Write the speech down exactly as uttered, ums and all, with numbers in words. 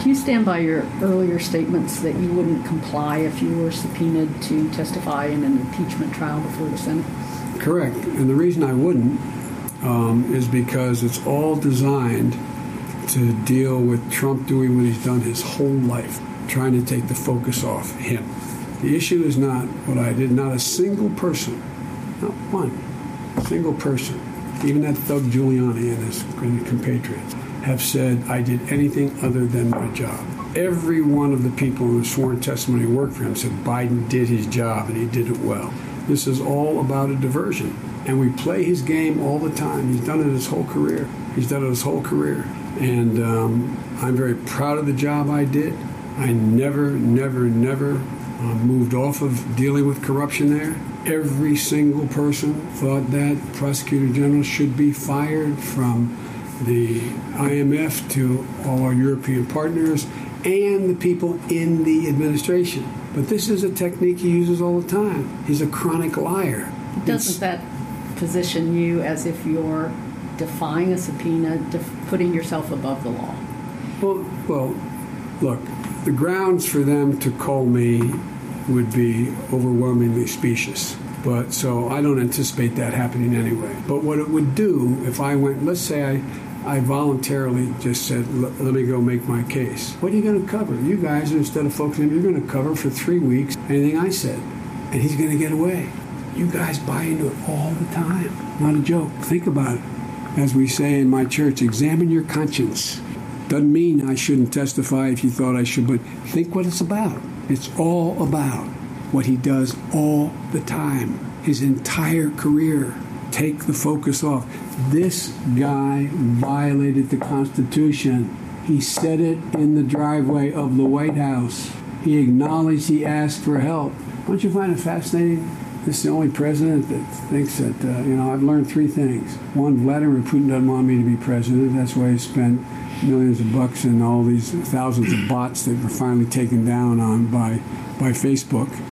Do you stand by your earlier statements that you wouldn't comply if you were subpoenaed to testify in an impeachment trial before the Senate? Correct. And the reason I wouldn't um, is because it's all designed to deal with Trump doing what he's done his whole life, trying to take the focus off him. The issue is not what I did. Not a single person, not one single person, even that Doug Giuliani and his compatriots, have said I did anything other than my job. Every one of the people in the sworn testimony who worked for him said Biden did his job and he did it well. This is all about a diversion. And we play his game all the time. He's done it his whole career. He's done it his whole career. And um, I'm very proud of the job I did. I never, never, never uh, moved off of dealing with corruption there. Every single person thought that prosecutor general should be fired, from the I M F to all our European partners and the people in the administration. But this is a technique he uses all the time. He's a chronic liar. Doesn't It's, that position you as if you're defying a subpoena, def- putting yourself above the law? well, well, look, the grounds for them to call me would be overwhelmingly specious. But so I don't anticipate that happening anyway. But what it would do if I went, let's say I, I voluntarily just said, let me go make my case. What are you going to cover? You guys, instead of focusing, you're going to cover for three weeks anything I said. And he's going to get away. You guys buy into it all the time. Not a joke. Think about it. As we say in my church, examine your conscience. Doesn't mean I shouldn't testify if you thought I should, but think what it's about. It's all about what he does all the time, his entire career. Take the focus off. This guy violated the Constitution. He said it in the driveway of the White House. He acknowledged he asked for help. Don't you find it fascinating? This is the only president that thinks that, uh, you know, I've learned three things. One, Vladimir Putin doesn't want me to be president. That's why he spent millions of bucks and all these thousands of bots that were finally taken down on by, by Facebook.